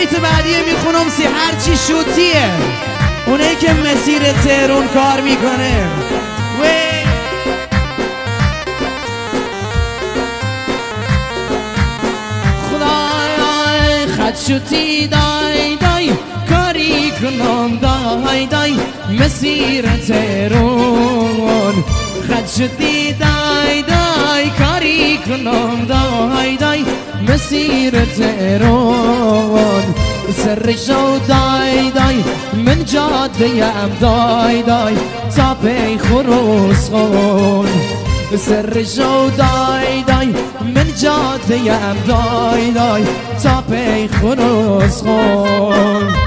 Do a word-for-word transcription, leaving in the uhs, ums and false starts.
بیت بعدیه میخونم سی هرچی شوتیه اونه که مسیر تهرون کار میکنه خدای خد شوتی دای دای کاری کنم دای دای مسیر تهرون خد شوتی دای دای کاری کنم دای دای مسیر تهرون سرشو دای دای من جاده ام دای دای تا پی خروس خون سرشو دای دای من جاده ام دای دای تا پی خروس خون